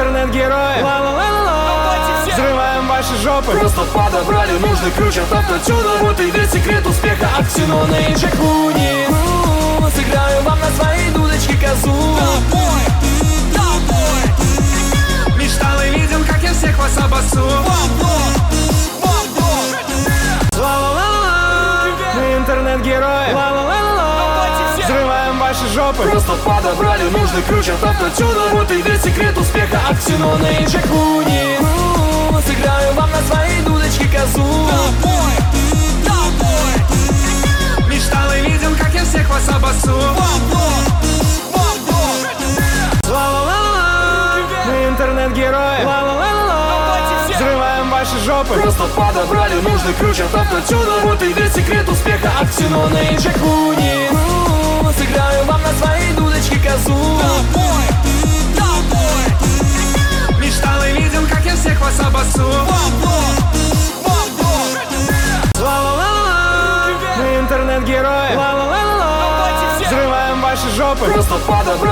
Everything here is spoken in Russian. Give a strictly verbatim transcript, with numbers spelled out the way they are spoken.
интернет-герои. Взрываем ваши жопы. Просто подобрали нужный ключ от автотюна. Вот и весь секрет успеха от Ксенона и Джекуни. Сыграю вам на своей дудочке козу. Мечтал и видел, как я всех вас обоссу. Мы интернет-герои. Взрываем ваши жопы. Просто подобрали нужный ключ от автотюна. Вот и весь секрет успеха от Ксенона и Джекуни. Сыграю вам на своей дудочке козу. Мечтал и видел, как я всех вас обоссу. Мы интернет-герои. Взрываем ваши жопы. Просто подобрали нужный ключ от автотюна. Вот и весь секрет успеха от Ксенона и Джекуни. Сыграю вам на своей дудочке козу. Мечтал и видел, как я всех вас обоссу. Мы интернет-герои. Взрываем ваши жопы. Просто подобрали